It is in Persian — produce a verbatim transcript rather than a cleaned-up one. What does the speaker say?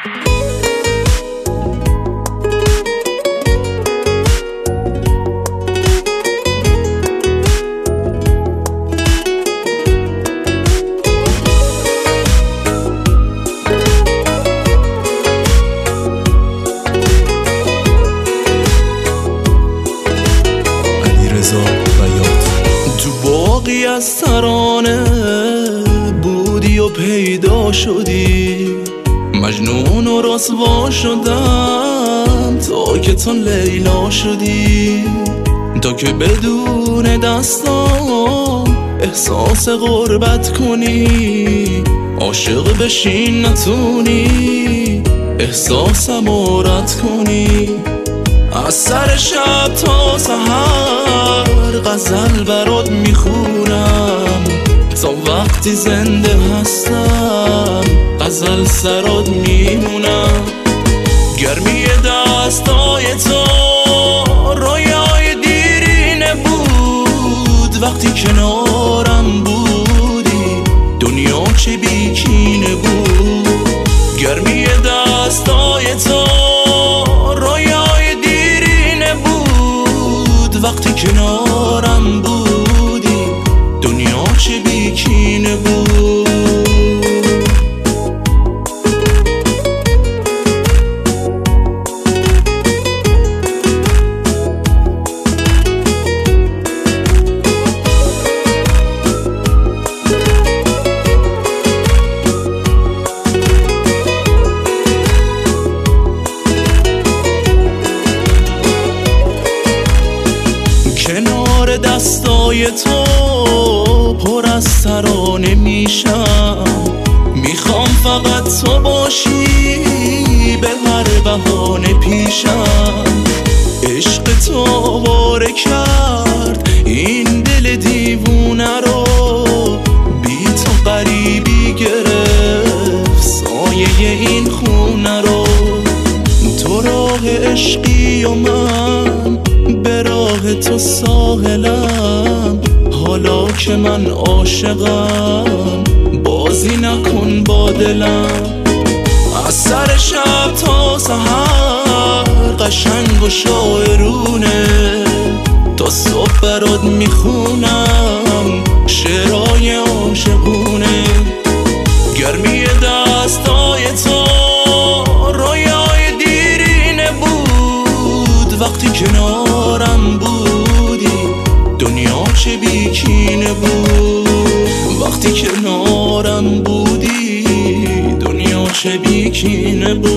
تو باقی از ترانه بودی و پیدا شدی، مجنون و رسوا شدم تا که تو لیلا شدی. تا که بدون دستام احساس غربت کنی، عاشق بشین نتونی احساسم رد کنی. از سر شب تا سحر غزل برات میخونم، تا وقتی زنده هستم غزل سرات میمونم. گرمی دستای تو رویای دیرینه بود، وقتی کنارم بودی دنیا چه بیکینه بود. گرمی دستای تو رویای دیرینه بود، وقتی کنارم بودی دنیا چه بیکینه بود. کنار دستای تو پر از ترانه میشم، میخوام فقط تو باشی به هر بهانه پیشم. عشق تو آواره کرد این دل دیوونه رو، بی تو غریبی گرفت سایه این خونه رو. تو راه عشقی و من به راه تو ساحلم، حالا که من عاشقم بازی نکن با دلم. از سر شب تا سحر قشنگ و شاعرونه، تا صبح برات میخونم شعرهای عاشقونه. گرمی دستای تو رویای دیرینه بود، وقتی کنارم بودی دنیا چه بیکینه بود. وقتی کنارم بودی دنیا چه بیکینه بود.